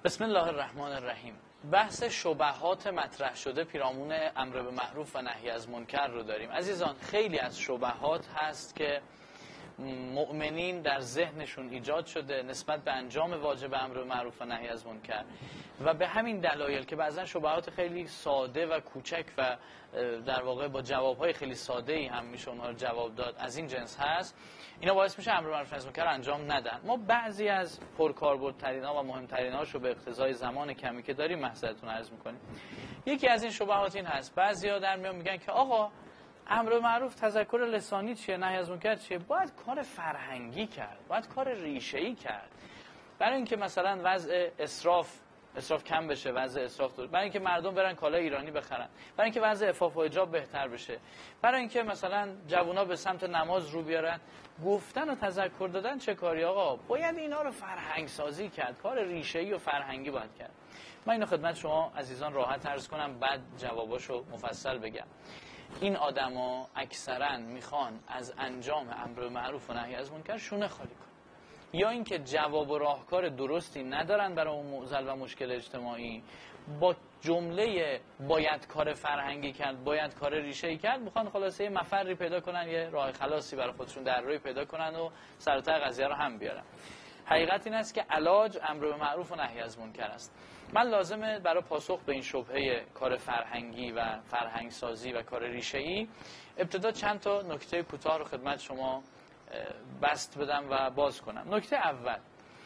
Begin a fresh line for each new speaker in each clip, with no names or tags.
بسم الله الرحمن الرحیم. بحث شبهات مطرح شده پیرامون امر به معروف و نهی از منکر رو داریم. عزیزان، خیلی از شبهات هست که مؤمنین در ذهنشون ایجاد شده نسبت به انجام واجب امر به معروف و نهی از منکر و به همین دلایل که بعضا شبهات خیلی ساده و کوچک و در واقع با جوابهای خیلی ساده‌ای هم میشه اونها رو جواب داد از این جنس هست، اینا باعث میشه امر به معروف و نهی از منکر انجام ندن. ما بعضی از پرکاربردترین‌ها و مهمترین‌هاش رو به اقتضای زمان کمی که داریم محضرتون عرض می‌کنیم. یکی از این شبهات این هست، بعضیا در میان میگن که آقا امر به معروف تذکر لسانی چیه، نهی از منکر چیه؟ باید کار فرهنگی کرد، باید کار ریشه‌ای کرد. برای اینکه مثلا وضع اسراف کم بشه، وضع اسراف دور، برای اینکه مردم برن کالای ایرانی بخرن، برای اینکه وضع عفاف و حجاب بهتر بشه، برای اینکه مثلا جوونا به سمت نماز رو بیارن. گفتن و تذکر دادن چه کاری آقا؟ باید اینا رو فرهنگ سازی کرد، کار ریشه‌ای و فرهنگی باید کرد. من اینو خدمت شما عزیزان راحت عرض کنم، بعد جواباشو مفصل بگم. این آدما اکثرا میخوان از انجام امر به معروف و نهی از منکر شونه خالی کنن، یا اینکه جواب و راهکار درستی ندارن برای اون معضل و مشکل اجتماعی، با جمله باید کار فرهنگی کرد، باید کار ریشه‌ای کرد، میخوان خلاصه یه مفری پیدا کنن، یه راه خلاصی برای خودشون در روی پیدا کنن و سر تا قضیه رو هم بیارن. حقیقت این است که علاج امر به معروف و نهی از منکر است. من لازمه برای پاسخ به این شبهه کار فرهنگی و فرهنگ سازی و کار ریشه‌ای ابتدا چند تا نکته کوتاه رو خدمت شما بست بدم و باز کنم. نکته اول،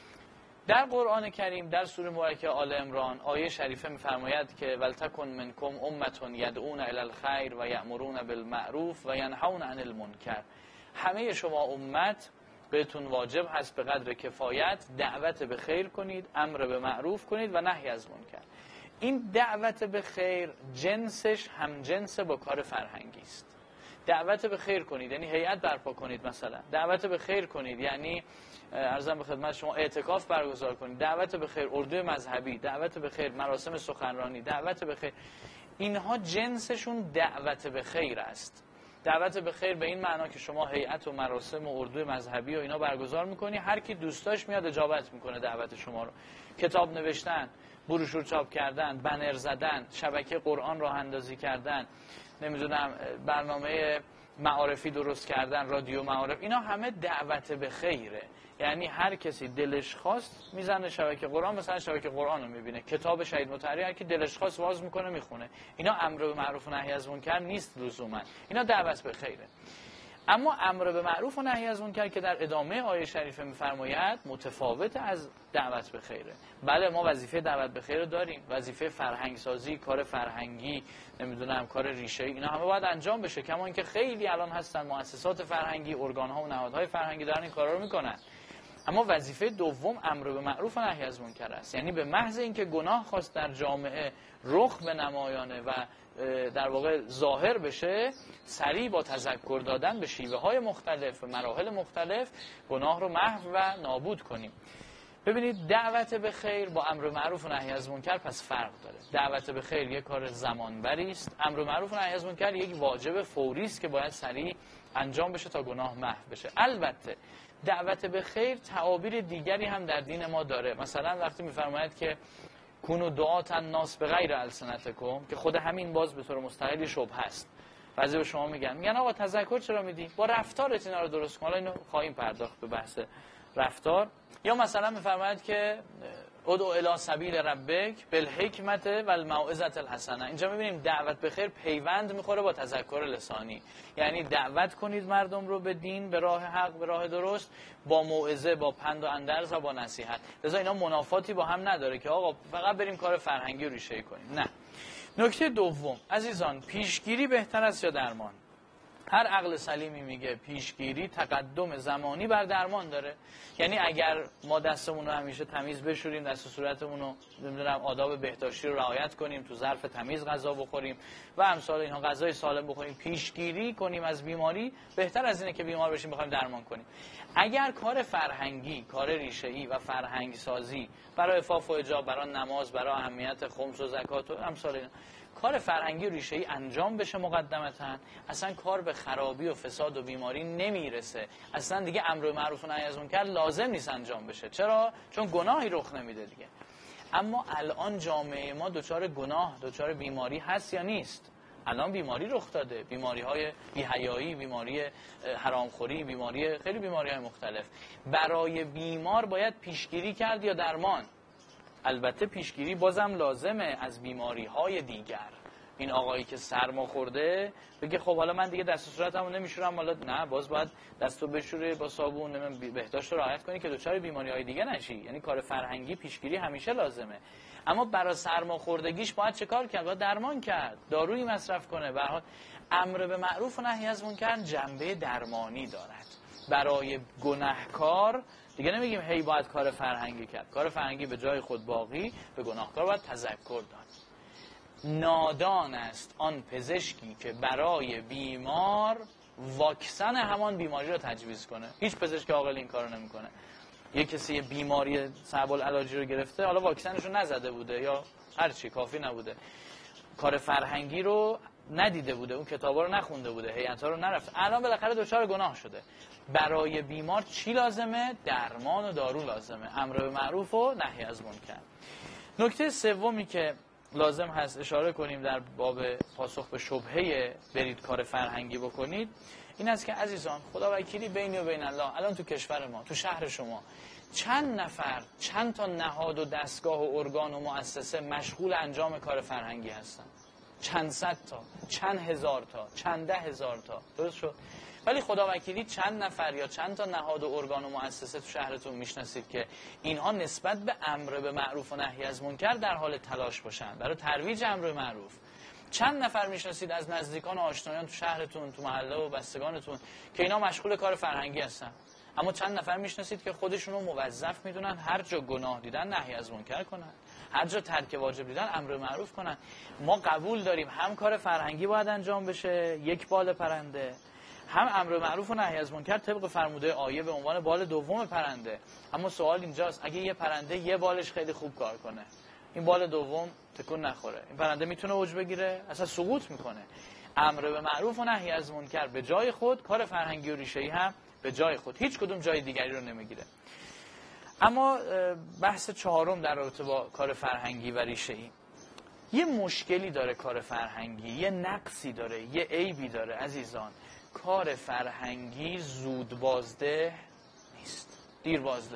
در قرآن کریم در سوره مبارکه آل عمران آیه شریفه می‌فرماید که ولتکن منکم امة یدعون الی الخیر و یأمرون بالمعروف و ینهون عن المنکر. همه شما امت بهتون واجب هست به قدر کفایت دعوت به خیر کنید، امر به معروف کنید و نهی از منکر. این دعوت به خیر جنسش هم جنس با کار فرهنگی است. دعوت به خیر کنید یعنی هیئت برپا کنید، مثلا دعوت به خیر کنید یعنی عرضم به خدمت شما اعتکاف برگزار کنید، دعوت به خیر اردو مذهبی، دعوت به خیر مراسم سخنرانی، دعوت به خیر، اینها جنسشون دعوت به خیر است. دعوت به خیر به این معنا که شما هیئت و مراسم و اردو مذهبی و اینا برگزار میکنی، هر کی دوست داشت میاد اجابت میکنه دعوت شما رو. کتاب نوشتن، بروشور چاپ کردن، بنر زدن، شبکه قرآن راه اندازی کردن، نمیدونم برنامه معارفی درست کردن، رادیو معارف، اینا همه دعوت به خیره. یعنی هر کسی دلش خواست میزنه شبکه قرآن، مثلا شبکه قرآن رو میبینه، کتاب شهید مطهری هر کی دلش خواست واز میکنه میخونه. اینا امر به معروف و نهی از منکر نیست لزوما، اینا دعوت به خیره. اما امر به معروف و نهی از منکر که در ادامه آیه شریفه میفرماید متفاوت از دعوت به خیره. بله ما وظیفه دعوت به خیر رو داریم، وظیفه فرهنگ سازی، کار فرهنگی، نمیدونم کار ریشه‌ای، اینا همه باید انجام بشه. کما اینکه خیلی الان هستن مؤسسات فرهنگی، ارگان‌ها و نهادهای فرهنگی دارن این کارا رو میکنن. اما وظیفه دوم امر به معروف و نهی از منکر است. یعنی به محض اینکه گناه خواست در جامعه رخ به نمایانه و در واقع ظاهر بشه، سریع با تذکر دادن به شیوه‌های مختلف و مراحل مختلف گناه رو محو و نابود کنیم. ببینید دعوت به خیر با امر معروف و نهی از منکر پس فرق داره. دعوت به خیر یک کار زمانبری است، امر معروف و نهی از منکر یک واجب فوری است که باید سریع انجام بشه تا گناه محو بشه. البته دعوت به خیر تعابیر دیگری هم در دین ما داره. مثلا وقتی می‌فرماید که کونوا دعاة الناس بغیر السنتکم، که خود همین باز به طور مستقلی شبهه است. بعضی به شما میگن آقا تذکر چرا میدی؟ با رفتارت اینا رو درست کن. حالا اینو خواهیم پرداخت به بحث رفتار. یا مثلا میفرماید که ادعو الی سبیل ربک بالحکمت و الموعظة الحسنه. اینجا میبینیم دعوت به خیر پیوند میخوره با تذکر لسانی، یعنی دعوت کنید مردم رو به دین، به راه حق، به راه درست، با موعظه، با پند و اندرز و با نصیحت. لذا اینا منافاتی با هم نداره که آقا فقط بریم کار فرهنگی و ریشه‌ای کنیم. نه. نکته دوم عزیزان، پیشگیری بهتر است یا درمان؟ هر عقل سلیمی میگه پیشگیری تقدم زمانی بر درمان داره. یعنی اگر ما دستمون رو همیشه تمیز بشوریم، دست و صورتمون رو نمیدونم آداب بهداشتی رو رعایت کنیم، تو ظرف تمیز غذا بخوریم و امثال اینها، غذای سالم بخوریم، پیشگیری کنیم از بیماری، بهتر از اینه که بیمار بشیم بخوایم درمان کنیم. اگر کار فرهنگی، کار ریشه‌ای و فرهنگ سازی برای عفاف و حجاب، برای نماز، برای اهمیت خمس و زکات و امثال اینا، کار فرهنگی و ریشه‌ای انجام بشه مقدمتاً، اصلا کار به خرابی و فساد و بیماری نمیرسه. اصلا دیگه امر معروف و نهی از منکر لازم نیست انجام بشه. چرا؟ چون گناهی رخ نمیده دیگه. اما الان جامعه ما دچار گناه، دچار بیماری هست یا نیست؟ الان بیماری رخ داده، بیماری های بی‌حیایی، بیماری حرامخوری، خیلی بیماری های مختلف. برای بیمار باید پیشگیری کرد یا درمان؟ البته پیشگیری بازم لازمه از بیماری های دیگر. این آقایی که سرما خورده بگه خب حالا من دیگه دست و صورتمو نمیشورم، حالا نه، باز باید دستو بشوری با صابون، بهداشت رو رعایت کنی که دچار بیماری‌های دیگه نشی. یعنی کار فرهنگی پیشگیری همیشه لازمه. اما برای سرما خوردگیش باید چه کار کرد؟ باید درمان کرد، دارویی مصرف کنه. به هر حال امر به معروف و نهی از منکر جنبه درمانی دارد. برای گناهکار دیگه نمیگیم هی باید کار فرهنگی کرد. کار فرهنگی به جای خود باقی، به گناهکار باید تذکر داد. نادان است آن پزشکی که برای بیمار واکسن همان بیماری رو تجویز کنه. هیچ پزشک عاقل این کارو نمیکنه. یک کسی بیماری صعب العلاجی رو گرفته، حالا واکسنش رو نزده بوده یا هر چی، کافی نبوده، کار فرهنگی رو ندیده بوده، اون کتابا رو نخونده بوده، هیئت‌ها رو نرفته، الان بالاخره دچار گناه شده. برای بیمار چی لازمه؟ درمان و دارو لازمه، امر به معروف و نهی از منکر. نکته سومی که لازم هست اشاره کنیم در باب پاسخ به شبهه برید کار فرهنگی بکنید این است که عزیزان، خدا وکیلی بینی و بین الله، الان تو کشور ما، تو شهر شما چند نفر، چند تا نهاد و دستگاه و ارگان و مؤسسه مشغول انجام کار فرهنگی هستن؟ چند صد تا، چند هزار تا، چند ده هزار تا، درست شد؟ ولی خدا وکیلی چند نفر یا چند تا نهاد و ارگان و مؤسسه تو شهرتون میشناسید که اینها نسبت به امر به معروف و نهی از منکر در حال تلاش باشن برای ترویج امر به معروف؟ چند نفر میشناسید از نزدیکان و آشنایان تو شهرتون، تو محله و بستگانتون که اینا مشغول کار فرهنگی هستن؟ اما چند نفر میشناسید که خودشون رو موظف میدونن هر جا گناه دیدن نهی از منکر کنن، هر جا ترک واجب دیدن امر به معروف کنن؟ ما قبول داریم هم کار فرهنگی باید انجام بشه، یک بال پرنده، هم امر معروف و نهی از منکر طبق فرموده آیه به عنوان بال دوم پرنده. اما سوال اینجاست، اگه یه پرنده یه بالش خیلی خوب کار کنه، این بال دوم تکون نخوره، این پرنده میتونه اوج بگیره؟ اصلا سقوط میکنه. امر به معروف و نهی از منکر به جای خود، کار فرهنگی و ریشه‌ای هم به جای خود، هیچ کدوم جای دیگری رو نمیگیره. اما بحث چهارم در رابطه با کار فرهنگی و ریشه‌ای، یه مشکلی داره کار فرهنگی، یه نقصی داره، یه عیبی داره عزیزان. کار فرهنگی زود بازده نیست، دیر بازده.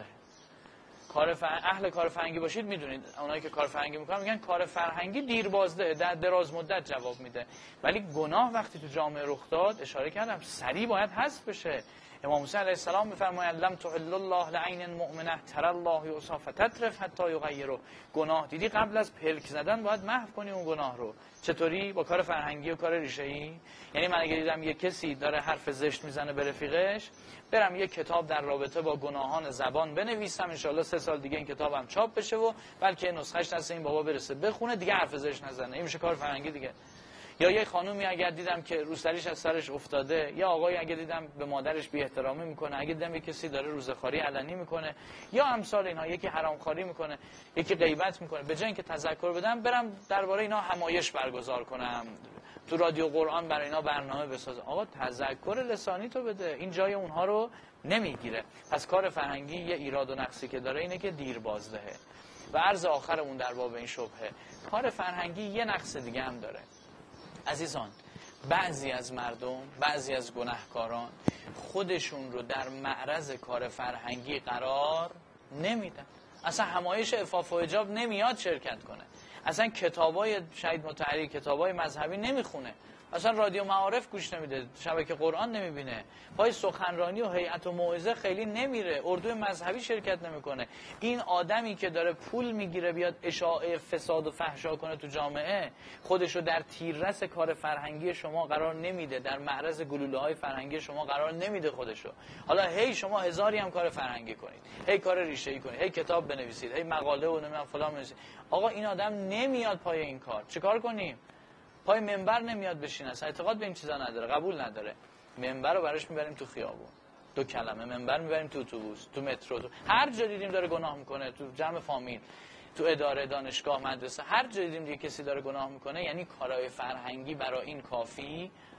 اهل کار فرهنگی باشید میدونید، اونایی که کار فرهنگی میکنن میگن کار فرهنگی دیر بازده، در دراز مدت جواب میده. ولی گناه وقتی تو جامعه رخ داد، اشاره کردم، سریع باید حذف بشه. امام موسی علیه السلام میفرمایند لم تحل الله لعین مؤمنه ترى الله یعصی فتترف حتی یغیره. گناه دیدی قبل از پلک زدن باید محو کنی اون گناه رو. چطوری؟ با کار فرهنگی و کار ریشه‌ای. یعنی من اگه دیدم یه کسی داره حرف زشت میزنه به رفیقش، برم یه کتاب در رابطه با گناهان زبان بنویسم، ان شاءالله 3 سال دیگه این کتابم چاپ بشه و بلکه نسخه‌اش دست این بابا برسه بخونه، دیگه حرف زشت نزنه. این میشه کار فرهنگی دیگه. یا یه خانومی اگر دیدم که روسریش از سرش افتاده، یا آقایی اگه دیدم به مادرش بی احترامی میکنه، اگه دیدم یه کسی داره روزخواری علنی میکنه، یا امثال اینها، یکی حرامخواری میکنه، یکی غیبت میکنه، به جای اینکه تذکر بدم برم درباره اینا همایش برگزار کنم، تو رادیو قرآن برای اینا برنامه بسازم. آقا تذکر لسانی تو بده، این جای اونها رو نمیگیره. پس کار فرهنگی یه ایراد و نقصی که داره اینه که دیر بازدهه. و عرض آخرمون در باب این شبهه، کار فرهنگی یه نقص دیگه هم داره عزیزان. بعضی از مردم، بعضی از گناهکاران خودشون رو در معرض کار فرهنگی قرار نمیدن. اصلا همایش عفاف و حجاب نمیاد شرکت کنه، اصلا کتابای شهید مطهری، کتابای مذهبی نمیخونه، اصلا رادیو معارف گوش نمیده، شبکه قرآن نمیبینه، پای سخنرانی و هیئت و موعظه خیلی نمیره، اردوی مذهبی شرکت نمیکنه. این آدمی که داره پول میگیره بیاد اشاعه فساد و فحشا کنه تو جامعه، خودشو در تیررس کار فرهنگی شما قرار نمیده، در معرض گلوله های فرهنگی شما قرار نمیده خودشو. حالا هی شما هزاری هم کار فرهنگی کنید، هی کار ریشه‌ای کنید، هی کتاب بنویسید، هی مقاله و نمیدونم فلان بنویسید. آقا این آدم نمیاد پای این کار، چیکار کنیم؟ پای منبر نمیاد بشینه، اصلا اعتقاد به این چیزا نداره، قبول نداره. منبر رو براش میبریم تو خیابون، 2 کلمه منبر میبریم تو اتوبوس، تو مترو، تو هر جا دیدیم داره گناه میکنه، تو جمع فامیل، تو اداره، دانشگاه، مدرسه، هر جا دیدیم یه کسی داره گناه میکنه، یعنی کارهای فرهنگی برای این کافی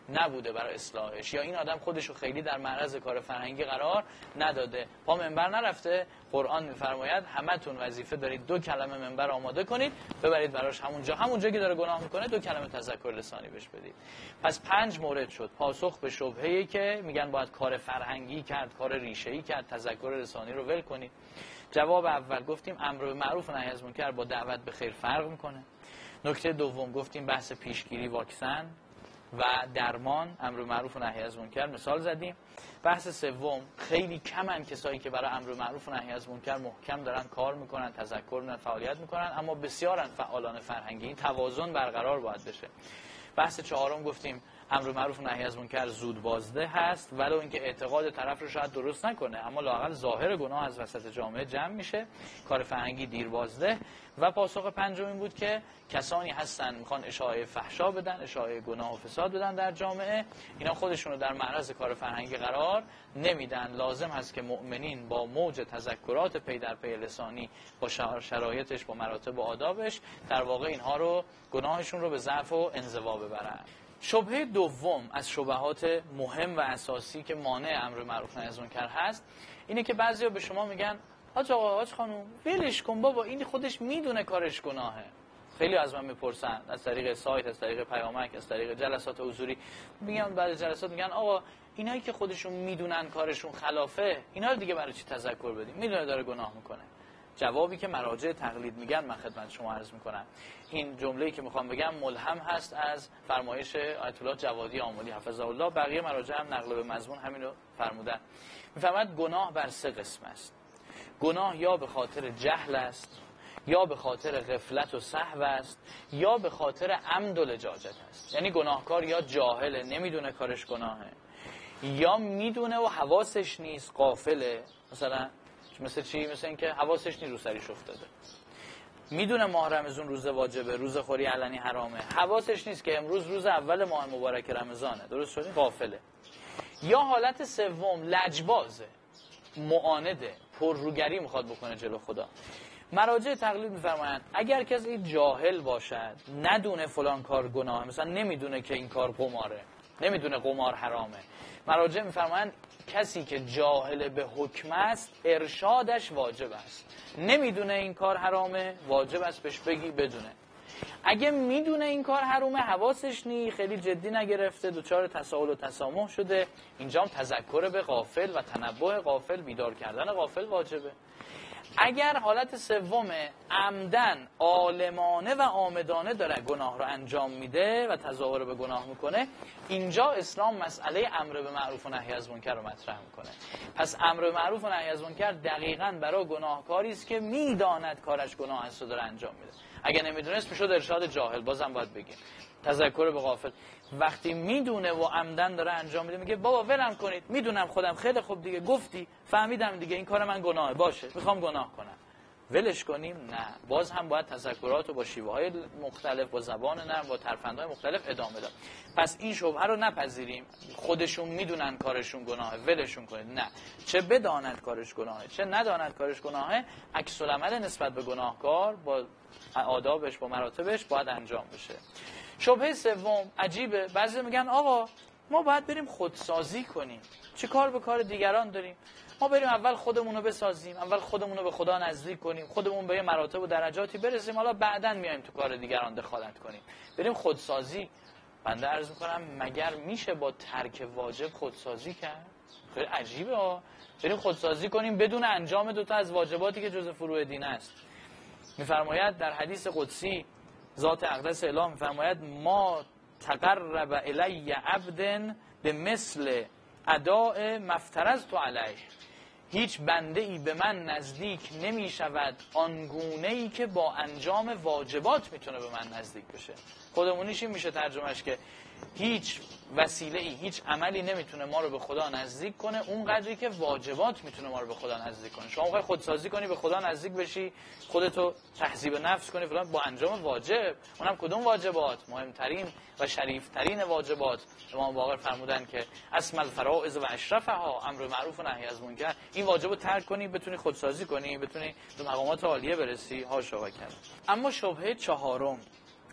نبوده برای اصلاحش، یا این آدم خودشو خیلی در معرض کار فرهنگی قرار نداده، پا منبر نرفته. قرآن میفرماید همتون وظیفه دارید 2 کلمه منبر آماده کنید، ببرید براش همونجا که داره گناه میکنه 2 کلمه تذکر لسانی بهش بدید. پس 5 مورد شد پاسخ به شبهه‌ای که میگن باید کار فرهنگی کرد، کار ریشه‌ای کرد، تذکر لسانی رو ول کنید. جواب اول گفتیم امر به معروف و نهی از منکر با دعوت به خیر فرق میکنه. نکته دوم گفتیم بحث پیشگیری، واکسن و درمان، امر به معروف و نهی از منکر مثال زدیم. بحث سوم خیلی کمن کسایی که برای امر به معروف و نهی از منکر محکم دارن کار میکنن، تذکر میکنن، فعالیت میکنن، اما بسیارن فعالان فرهنگی. این توازن برقرار باید بشه. بحث چهارم گفتیم امر به معروف و نهی از منکر زود بازده هست، ولو اینکه اعتقاد طرف رو شاید درست نکنه، اما لااقل ظاهر گناه از وسط جامعه جمع میشه. کار فرهنگی دیر بازده. و پاسخ پنجم این بود که کسانی هستن میخوان اشاعه فحشا بدن، اشاعه گناه و فساد بدن در جامعه، اینا خودشون رو در معرض کار فرهنگی قرار نمیدن. لازم هست که مؤمنین با موج تذکرات پی در پی لسانی، با شرایطش، با مراتب و آدابش، در واقع اینها رو، گناهشون رو به ضعف و انزوا ببرن. شبهه دوم از شبهات مهم و اساسی که مانع امر معروف نهی از منکر هست اینه که بعضیا به شما میگن حاج آقا، حاج خانم، ولش کن بابا، این خودش میدونه کارش گناهه. خیلی از من میپرسن از طریق سایت، از طریق پیامک، از طریق جلسات حضوری، میگن بعد جلسات میگن آقا اینایی که خودشون میدونن کارشون خلافه، اینا رو دیگه برای چی تذکر بدیم؟ میدونه داره گناه میکنه. جوابی که مراجع تقلید میگن من خدمت شما عرض میکنم. این جمله‌ای که میخوام بگم ملهم هست از فرمایش آیت الله جوادی آملی حفظه الله. بقیه مراجع هم نقل به مضمون همین رو فرمودن. میفرماید گناه بر 3 قسم است. گناه یا به خاطر جهل است، یا به خاطر غفلت و سهو است، یا به خاطر عمد و لجاجت است. یعنی گناهکار یا جاهله، نمیدونه کارش گناهه، یا میدونه و حواسش نیست، غافله. مثل چی؟ مثل اینکه حواسش نیست رو سریش افتاده. میدونه ماه رمضان روز واجبه، روز خوری علنی حرامه، حواسش نیست که امروز روز اول ماه مبارک رمضانه. درست شد؟ غافله. یا حالت سوم لجبازه، معانده، پرروگری میخواد بکنه جلو خدا. مراجع تقلید میفرمایند اگر کسی جاهل باشد، ندونه فلان کار گناهه، مثلا نمیدونه که این کار قماره، نمیدونه قمار حرامه، مراجع میفرمایند کسی که جاهل به حکم است ارشادش واجب است. نمیدونه این کار حرامه، واجب است بهش بگی بدونه. اگه میدونه این کار حرامه، حواسش نی، خیلی جدی نگرفته، دوچار تساهل و تسامح شده، اینجا هم تذکر به غافل و تنبه غافل، بیدار کردن غافل واجبه. اگر حالت سوم عمدن، عالمانه و عامدانه داره گناه رو انجام میده و تظاهر به گناه میکنه، اینجا اسلام مسئله امر به معروف و نهی از منکر رو مطرح میکنه. پس امر به معروف و نهی از منکر دقیقاً برای گناهکاری است که میداند کارش گناه است و داره انجام میده. اگه نمیدونست میشد ارشاد جاهل، بازم باید بگیم تذکر به غافل. وقتی میدونه و عمدن داره انجام میده، میگه بابا ولم کنید، میدونم خودم، خیلی خوب دیگه گفتی، فهمیدم دیگه این کار من گناهه، باشه میخوام گناه کنم، ولش کنیم؟ نه، باز هم باید تذکرات رو با شیوه‌های مختلف، با زبان نرم، با ترفندهای مختلف ادامه داد. پس این شبهه رو نپذیریم خودشون میدونن کارشون گناهه ولشون کنید. نه، چه بداند کارش گناهه چه نداند کارش گناهه، عکس العمل نسبت به گناهکار با آدابش، با مراتبش باید انجام بشه. شبهه سوم عجیبه، بعضی میگن آقا ما باید بریم خودسازی کنیم، چه کار به کار دیگران داریم؟ ما بریم اول خودمون رو بسازیم، اول خودمون رو به خدا نزدیک کنیم، خودمون به یه مراتب و درجاتی برسیم، حالا بعداً میایم تو کار دیگران دخالت کنیم. بریم خودسازی. بنده عرض میکنم مگر میشه با ترک واجب خودسازی کرد؟ خیلی عجیبه ها. بریم خودسازی کنیم بدون انجام 2 تا از واجباتی که جزء فروع دین است. میفرماید در حدیث قدسی ذات اقدس اله میفرماید ما تقرب الی عبد به مثل اداء مفترضت علیه، هیچ بنده ای به من نزدیک نمی شود آنگونه ای که با انجام واجبات میتونه به من نزدیک بشه. خودمونیش این میشه ترجمهش که هیچ وسیله ای، هیچ عملی نمیتونه ما رو به خدا نزدیک کنه اون قدری که واجبات میتونه ما رو به خدا نزدیک کنه. شما میخوای خودسازی کنی، به خدا نزدیک بشی، خودتو تهذیب نفس کنی فلان، با انجام واجب. اونم کدوم واجبات؟ مهمترین و شریفترین واجبات. امام باقر فرمودن که اسم الفرائض و اشرفها امر معروف و نهی از منکر. این واجبو ترک کنی بتونی خودسازی کنی، بتونی به مقامات عالیه برسی. حاشا و کلا. اما شبهه چهارم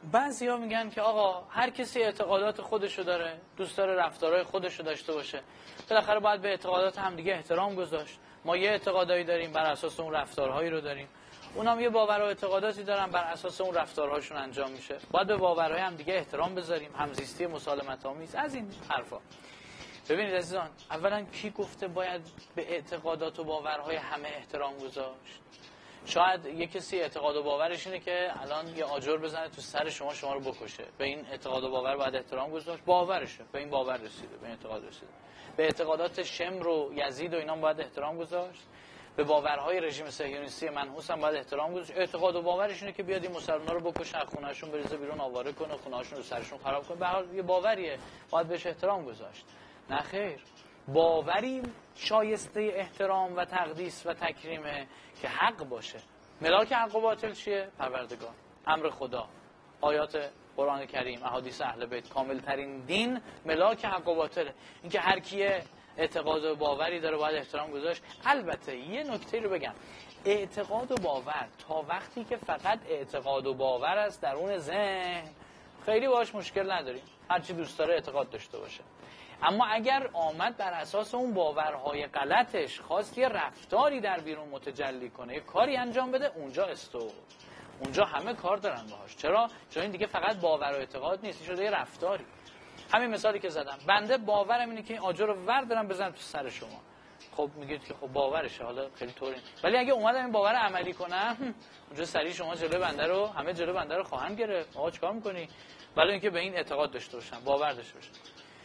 بعضیا میگن که آقا هر کسی اعتقادات خودشو داره، دوست داره رفتارهای خودشو داشته باشه، بالاخره باید به اعتقادات همدیگه احترام گذاشت. ما یه اعتقادایی داریم، بر اساس اون رفتارهایی رو داریم، اونام یه باور و اعتقاداتی دارن، بر اساس اون رفتارهاشون انجام میشه. باید به باورهای همدیگه احترام بذاریم، همزیستی مسالمت آمیز، از این حرفا. ببینید عزیزان، اولا کی گفته باید به اعتقادات و باورهای همه احترام گذاشت؟ شاید یه کسی اعتقاد و باورش اینه که الان یه آجر بزنه تو سر شما رو بکشه. به این اعتقاد و باور باید احترام گذاشت، باورشه، به این باور رسیده، به این اعتقاد رسیده. به اعتقادات شمر و یزید و اینا باید احترام گذاشت. به باورهای رژیم صهیونیستی منحوس هم باید احترام گذاشت. اعتقاد و باورش اینه که بیاد این مسلمانا رو بکشه، از خونه‌شون بریزه بیرون، آواره کنه، خونه‌هاشون رو سرشون خراب کنه. به هر حال یه باوریه، باید بهش احترام گذاشت. نه خیر، باوری شایسته احترام و تقدیس و تکریمه که حق باشه. ملاک حق و باطل چیه؟ پروردگار، امر خدا، آیات قرآن کریم، احادیث اهل بیت. کامل ترین دین ملاک حق و باطله. اینکه هر کیه اعتقاد و باوری داره باید احترام گذاشت. البته یه نکته رو بگم، اعتقاد و باور تا وقتی که فقط اعتقاد و باور است درون ذهن، خیلی باهاش مشکل نداریم، هر چی دوست داره اعتقاد داشته باشه. اما اگر آمد بر اساس اون باورهای غلطش خواست یه رفتاری در بیرون متجلی کنه، یه کاری انجام بده، اونجا همه کار دارن باهاش. چرا؟ چون این دیگه فقط باور و اعتقاد نیست، شده یه رفتاری. همین مثالی که زدم، بنده باورم اینه که این آجر رو وردارم بزنم تو سر شما. خب میگید که خب باورشه، حالا خیلی طوری، ولی اگه اومدم این باور عملی کنم، اونجا سری شما جلوی بنده رو، همه جلوی بنده رو خواهند گرفت. آقا چیکار می‌کنی؟ ولی اینکه به این اعتقاد داشته باشن، باور داشته باشن.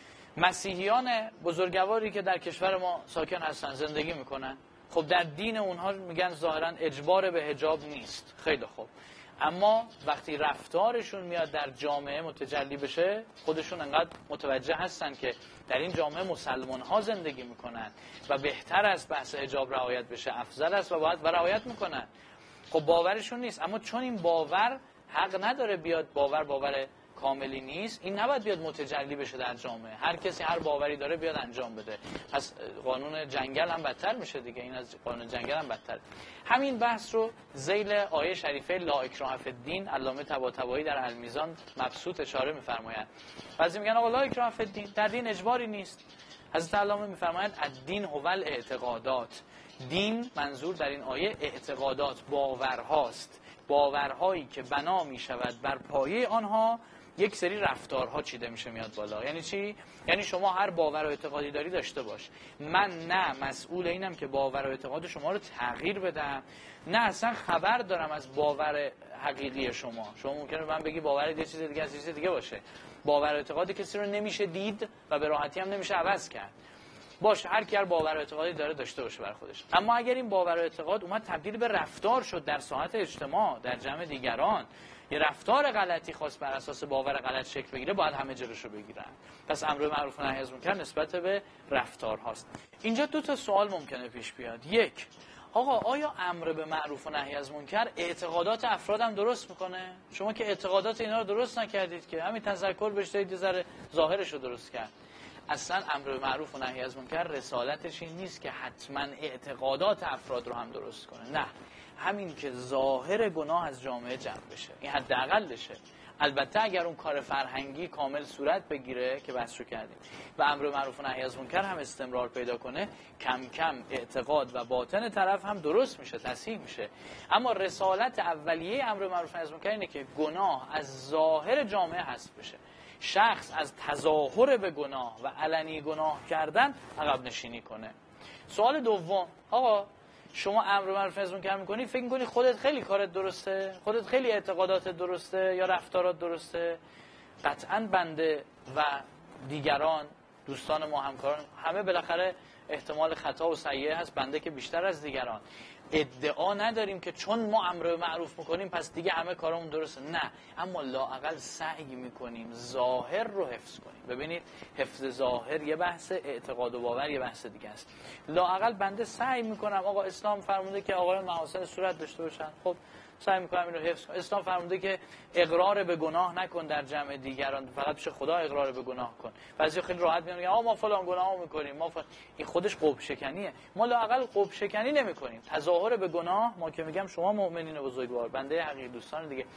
مسیحیان بزرگواری که در کشور ما ساکن هستن، زندگی میکنن، خب در دین اونها میگن ظاهرا اجبار به حجاب نیست. خیلی خوب، اما وقتی رفتارشون میاد در جامعه متجلی بشه، خودشون انقدر متوجه هستن که در این جامعه مسلمان ها زندگی میکنن و بهتر است بحث حجاب رعایت بشه، افضل است و باید رعایت میکنن. خب باورشون نیست، اما چون این باور حق نداره بیاد، باور کاملی نیست، این نباید بیاد متجلی بشه در جامعه. هر کسی هر باوری داره بیاد انجام بده. پس قانون جنگل هم بدتر میشه دیگه، این از قانون جنگل هم بدتر. همین بحث رو ذیل آیه شریفه لا اکراه فی الدین علامه طباطبایی در المیزان مبسوط اشاره می‌فرمایند. بعضی میگن آقا لا اکراه فی الدین، در دین اجباری نیست. حضرت علامه می‌فرمایند الدین هو الاعتقادات. دین منظور در این آیه اعتقادات، باورهاست، باورهایی که بنا می‌شود بر پایه آنها یک سری رفتارها چیده میشه میاد بالا. یعنی چی؟ یعنی شما هر باور و اعتقادی داری داشته باش. من نه مسئول اینم که باور و اعتقاد شما رو تغییر بدم، نه اصلا خبر دارم از باور حقیقی شما. شما ممکنه من بگی باور یه چیز دیگه از چیز دیگه باشه. باور و اعتقاد کسی رو نمیشه دید و به راحتی هم نمیشه عوض کرد. باشه، هر کی هر باور و اعتقادی داره داشته باشه بر خودش. اما اگر این باور و اعتقاد اومد تبدیل به رفتار شد در ساحت اجتماع، در جمع دیگران، یه رفتار غلطی خواست بر اساس باور غلط شکل بگیره، باید همه جلوشو بگیرن. پس امر معروف و نهی از منکر نسبت به رفتار هاست. اینجا دو تا سوال ممکنه پیش بیاد. یک، آقا آیا امر به معروف و نهی از منکر اعتقادات افرادم درست میکنه؟ شما که اعتقادات اینا رو درست نکردید که، همین تذکر بهش دادید، یه ذره ظاهرش رو درست کرد. اصلا امر به معروف و نهی از منکر رسالتش این نیست که حتما اعتقادات افراد رو هم درست کنه. نه، همین که ظاهر گناه از جامعه جمع بشه، این حداقلشه. البته اگر اون کار فرهنگی کامل صورت بگیره که بحث رو کردیم و امر معروف و نهی از منکر هم استمرار پیدا کنه، کم کم اعتقاد و باطن طرف هم درست میشه، تصحیح میشه. اما رسالت اولیه امر معروف و نهی از منکر اینه که گناه از ظاهر جامعه حذف بشه. شخص از تظاهر به گناه و علنی گناه کردن عقب نشینی کنه. سوال دوم، آقا شما امر معروف و نهی از منکر می‌کنی، فکر می‌کنی خودت خیلی کارت درسته، خودت خیلی اعتقاداتت درسته یا رفتارات درسته؟ قطعاً بنده و دیگران، دوستان ما، همکاران، همه بالاخره احتمال خطا و سیئه هست، بنده که بیشتر از دیگران. ادعا نداریم که چون ما امر معروف میکنیم پس دیگه همه کارامون درسته، نه، اما لااقل سعی میکنیم ظاهر رو حفظ کنیم. ببینید، حفظ ظاهر یه بحث، اعتقاد و باور یه بحث دیگه است. لااقل بنده سعی میکنم، آقا اسلام فرموده که آقایان محاسن صورت داشته باشن، خب سعی میکنم اینو حفظ کنم. اسلام فرموده که اقرار به گناه نکن در جمع دیگران، فقط پیش خدا اقرار به گناه کن. بعضی خیلی راحت میگن آقا ما فلان گناهو میکنیم، این خودش قوب شکنیه. ما لااقل قوب شکنی نمیکنیم، تظاهر به گناه. ما که میگم شما مؤمنین بزرگوار، بنده حقیقی، دوستان دیگه،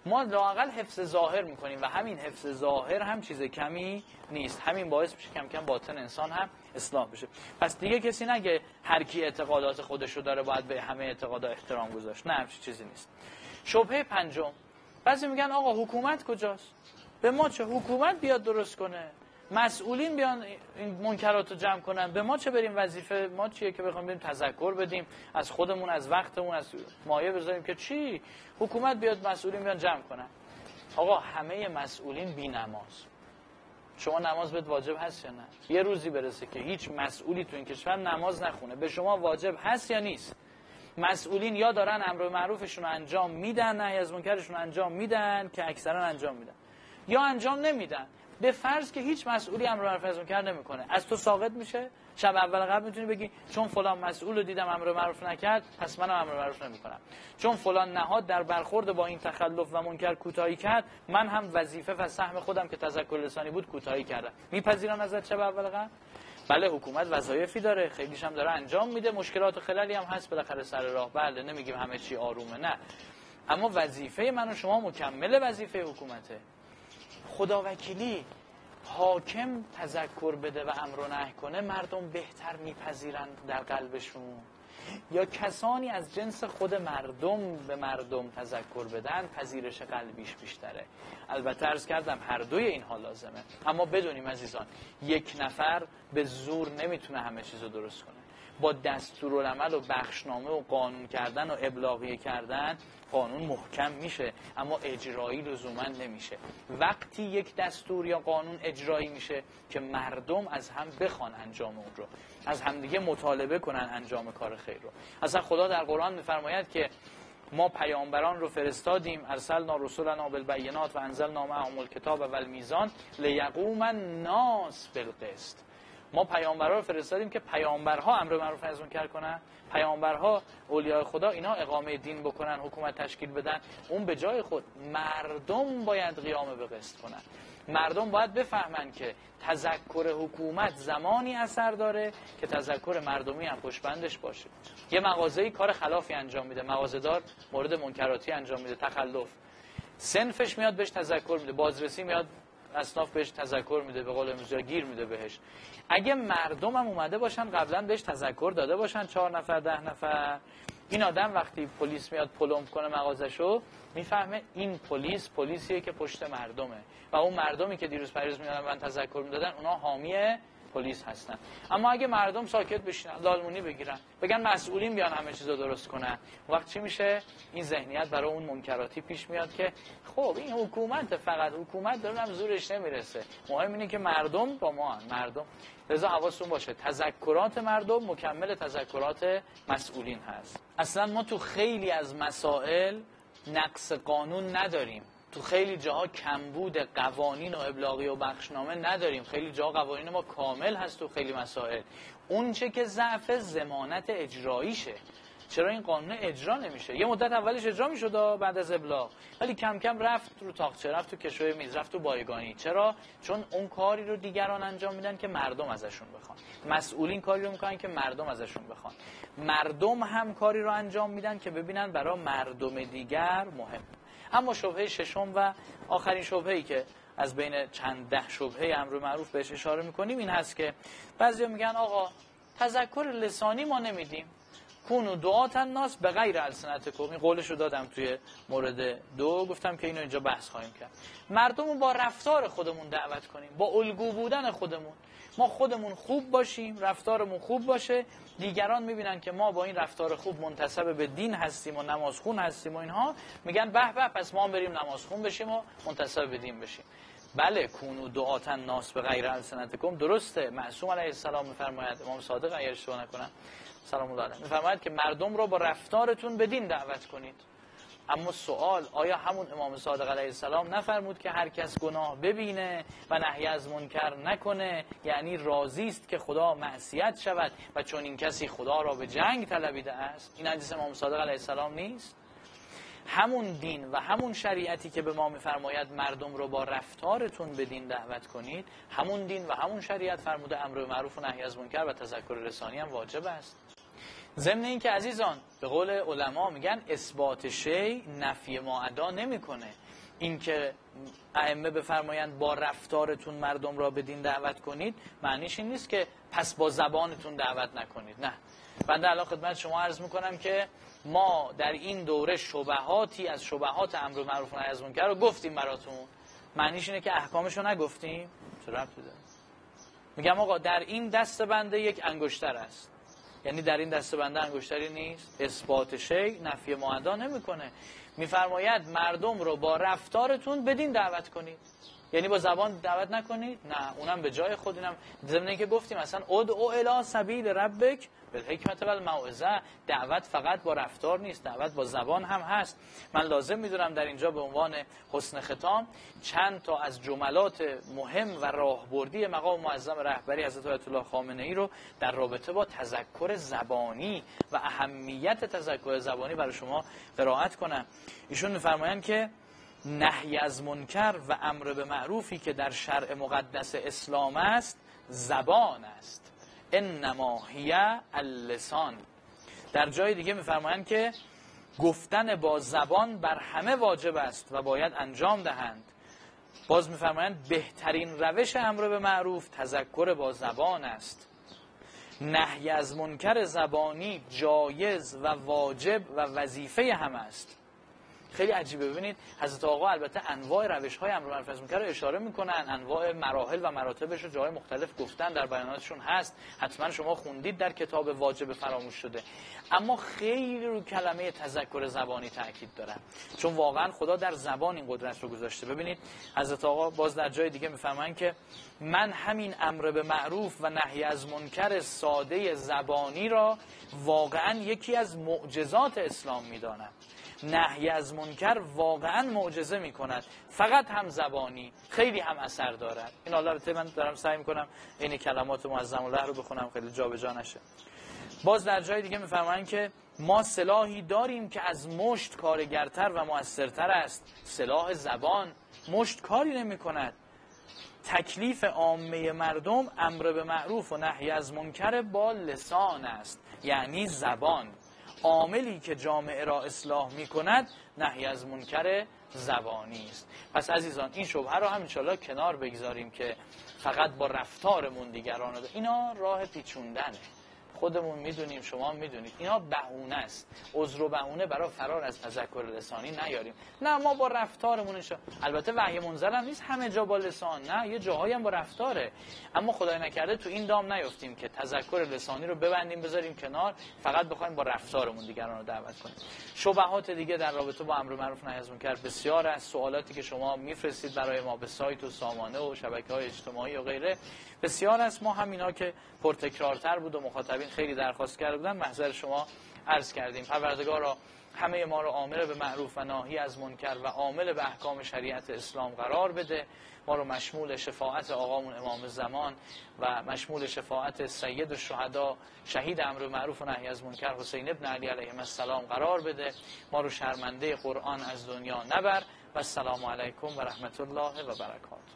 ما لااقل حفظ ظاهر میکنیم و همین حفظ ظاهر هم چیز کمی نیست. همین باعث میشه کم کم باطن انسان هم اصلاح بشه. پس دیگه کسی نگه هر کی اعتقادات خودشو داره باید به همه اعتقادات احترام گذاشت. نه، همچین چیزی نیست. شبهه پنجم، بعضی میگن آقا حکومت کجاست؟ به ما چه؟ حکومت بیاد درست کنه، مسئولین بیان این منکرات رو جمع کنن، به ما چه؟ بریم وظیفه ما چیه که بخوام بریم تذکر بدیم از خودمون، از وقتمون، از مایه بذاریم که چی؟ حکومت بیاد، مسئولین بیان جمع کنن. آقا همه مسئولین بی نماز. شما نماز بهت واجب هست یا نه؟ یه روزی برسه که هیچ مسئولی تو این کشور نماز نخونه، به شما واجب هست یا نیست؟ مسئولین یا دارن امر معروفشون رو انجام میدن، نهی از منکرشون رو انجام میدن که اکثرا انجام میدن، یا انجام نمیدن. به فرض که هیچ مسئولی امر معروف نهی منکر نمیکنه، از تو ساقط میشه. شب اول قبل میتونی بگی چون فلان مسئول رو دیدم امر معروف نکرد، پس منم امر معروف نمیکنم. چون فلان نهاد در برخورد با این تخلف و منکر کوتاهی کرد، من هم وظیفه و سهم خودم که تذکر لسانی بود کوتاهی کردم. میپذیرن ازت شب اول قبل؟ بله، حکومت وظایفی داره، خیلیش هم داره انجام میده، مشکلات و خلالی هم هست بالاخره سر راه. بله، نمیگیم همه چی آرومه، نه، اما وظیفه من و شما مکمل وظیفه حکومته. خداوکیلی حاکم تذکر بده و امر و نهی کنه، مردم بهتر میپذیرن در قلبشون، یا کسانی از جنس خود مردم به مردم تذکر بدن پذیرش قلبیش بیشتره؟ البته عرض کردم هر دوی اینها لازمه، اما بدونیم عزیزان یک نفر به زور نمیتونه همه چیزو درست کنه. با دستورالعمل و بخشنامه و قانون کردن و ابلاغیه کردن قانون محکم میشه، اما اجرایی لزوما نمیشه. وقتی یک دستور یا قانون اجرایی میشه که مردم از هم بخوان انجام اون رو، از همدیگه مطالبه کنن انجام کار خیر رو. اصلا خدا در قرآن میفرماید که ما پیامبران رو فرستادیم، ارسلنا رسولنا بالبینات و انزلنا معهم الکتاب والمیزان لیقوم الناس بالقسط. ما پیامبرها رو فرستادیم که پیامبرها امر معروف نهی منکر کنن، پیامبرها اولیاء خدا اینا اقامه دین بکنن، حکومت تشکیل بدن. اون به جای خود مردم باید قیام به قسط کنن. مردم باید بفهمن که تذکر حکومت زمانی اثر داره که تذکر مردمی هم پشتبندش باشه. یه مغازه‌ای کار خلافی انجام میده، مغازه‌دار مورد منکراتی انجام میده، تخلف، صنفش میاد بهش تذکر میده، بازرسی میاد اصناف بهش تذکر میده، به قول امروزی گیر میده بهش. اگه مردم هم اومده باشن قبلا بهش تذکر داده باشن، 4 نفر 10 نفر، این آدم وقتی پلیس میاد پلمب کنه مغازشو، میفهمه این پلیسیه که پشت مردمه و اون مردمی که دیروز پریز میادن من تذکر میدادن اونا حامی پلیس هستن. اما اگه مردم ساکت بشینن، لالمونی بگیرن، بگن مسئولین بیان همه چیزو درست کنن، وقت چی میشه؟ این ذهنیت برای اون منکراتی پیش میاد که خب این حکومت، فقط حکومت دارم زورش نمیرسه، مهم اینه که مردم با ما هن. مردم لذا حواستون باشه تذکرات مردم مکمل تذکرات مسئولین هست. اصلا ما تو خیلی از مسائل نقص قانون نداریم، تو خیلی جاها کمبود قوانین و ابلاغی و بخشنامه نداریم، خیلی جاها قوانین ما کامل هست تو خیلی مسائل. اون چه که ضعف ضمانت اجراییشه. چرا این قانون اجرا نمیشه؟ یه مدت اولش اجرا میشد بعد از ابلاغ، ولی کم کم رفت رو تاقچه، رفت تو کشوی میز، رفت تو بایگانی. چرا؟ چون اون کاری رو دیگران انجام میدن که مردم ازشون بخوان. مسئولین کاری رو میکنن که مردم ازشون بخوان. مردم هم کاری رو انجام میدن که ببینن برای مردم دیگر مهم. اما شبهه ششم و آخرین شبهه‌ای که از بین چند ده شبهه امر معروف بهش اشاره میکنیم این هست که بعضیا میگن آقا تذکر لسانی ما نمیدیم، کونوا دعاة الناس بغیر السنتکم. این قولش رو دادم توی مورد 2، گفتم که اینو اینجا بحث خواهیم کرد. مردم رو با رفتار خودمون دعوت کنیم، با الگو بودن خودمون. ما خودمون خوب باشیم، رفتارمون خوب باشه، دیگران میبینن که ما با این رفتار خوب منتسب به دین هستیم و نمازخون هستیم و اینها، میگن به به پس ما هم بریم نمازخون بشیم و منتسب به دین بشیم. بله، کونوا دعاة الناس بغیر السنتکم درسته. معصوم علیه السلام میفرماید، امام صادق اگر اشتباه نکنم سلام الله علیه میفرماید که مردم رو با رفتارتون به دین دعوت کنید. اما سوال، آیا همون امام صادق علیه السلام نفرمود که هر کس گناه ببینه و نهی از منکر نکنه یعنی راضی است که خدا معصیت شود و چون این کسی خدا را به جنگ طلبیده است؟ این حدیث امام صادق علیه السلام نیست؟ همون دین و همون شریعتی که به ما میفرماید مردم رو با رفتارتون به دین دعوت کنید، همون دین و همون شریعت فرموده امر معروف و نهی از منکر و تذکر رسانی هم واجب است. ضمن این که عزیزان به قول علما میگن اثبات شی نفی ما ادا نمیکنه. اینکه ائمه بفرمایند با رفتارتون مردم را به دین دعوت کنید، معنیش این نیست که پس با زبانتون دعوت نکنید. نه، بنده الان خدمت شما عرض میکنم که ما در این دوره شبهاتی از شبهات امر معروف و نهی از منکر رو گفتیم براتون. معنیش اینه که احکامش رو نگفتیم؟ چه ربطی داره؟ میگم آقا در این دسته بنده یک انگشتر است، یعنی در این دسته بنده انگشتری نیست. اثبات شیء نفی معدا نمیکنه. میفرماید مردم رو با رفتارتون بدین دعوت کنید، یعنی با زبان دعوت نکنید. نه، اونم به جای خود. اینم ضمن اینکه گفتیم مثلا ادعو الی سبیل ربک بالحکمت و الموعظه، دعوت فقط با رفتار نیست، دعوت با زبان هم هست. من لازم میدونم در اینجا به عنوان حسن ختام چند تا از جملات مهم و راهبردی مقام معظم رهبری حضرت آیت الله خامنه ای رو در رابطه با تذکر زبانی و اهمیت تذکر زبانی برای شما قرائت کنم. ایشون میفرمایند که نهی از منکر و امر به معروفی که در شرع مقدس اسلام است زبان است، انما هی اللسان. در جای دیگه میفرمایند که گفتن با زبان بر همه واجب است و باید انجام دهند. باز میفرمایند بهترین روش امر به معروف تذکر با زبان است. نهی از منکر زبانی جایز و واجب و وظیفه هم است. خیلی عجیبه. ببینید حضرت آقا البته انواع روش‌های امر معروف نهی از منکر رو اشاره میکنن، انواع مراحل و مراتبش رو جای مختلف گفتن، در بیاناتشون هست، حتما شما خوندید در کتاب واجب فراموش شده. اما خیلی رو کلمه تذکر زبانی تاکید دارن، چون واقعا خدا در زبان این قدرت رو گذاشته. ببینید حضرت آقا باز در جای دیگه میفرمایند که من همین امر به معروف و نهی از منکر ساده زبانی را واقعا یکی از معجزات اسلام میدانم. نهی از منکر واقعا معجزه می کند، فقط هم زبانی، خیلی هم اثر دارد. این البته من دارم سعی می کنم این کلمات معظم الله رو بخونم خیلی جا به جا نشه. باز در جای دیگه میفرمایند که ما سلاحی داریم که از مشت کارگرتر و مؤثرتر است، سلاح زبان. مشت کاری نمی کند. تکلیف عامه مردم امر به معروف و نهی از منکر با لسان است، یعنی زبان. عاملی که جامعه را اصلاح می کند نهی از منکر زبانی است. پس عزیزان این شبهه رو هم انشالله کنار بگذاریم که فقط با رفتارمون دیگران رو اینا راه پیچوندنه. خودمون میدونیم، شما میدونید، اینا بهونه است. عذر و بهونه برای فرار از تذکر لسانی نیاریم. نه، ما با رفتارمون البته وحی منزل هم نیست همه جا با لسان، نه، یه جاهایی هم با رفتاره. اما خدای نکرده تو این دام نیفتیم که تذکر لسانی رو ببندیم بذاریم کنار، فقط بخوایم با رفتارمون دیگران رو دعوت کنیم. شبهات دیگه در رابطه با امر معروف نهی از منکر بسیار است. سوالاتی که شما میفرستید برای ما به سایت و سامانه و شبکه‌های اجتماعی و غیره بسیار است. ما همینا که پرتکرارتر بود و مخاطبین خیلی درخواست کرده بودن محضر شما عرض کردیم. پروردگارا همه ما رو آمر به معروف و ناهی از منکر و عامل به احکام شریعت اسلام قرار بده. ما رو مشمول شفاعت آقامون امام زمان و مشمول شفاعت سید الشهدا شهید امر معروف و نهی از منکر حسین ابن علی علیه السلام قرار بده. ما رو شرمنده قرآن از دنیا نبر. و السلام علیکم و رحمت الله و برکاته.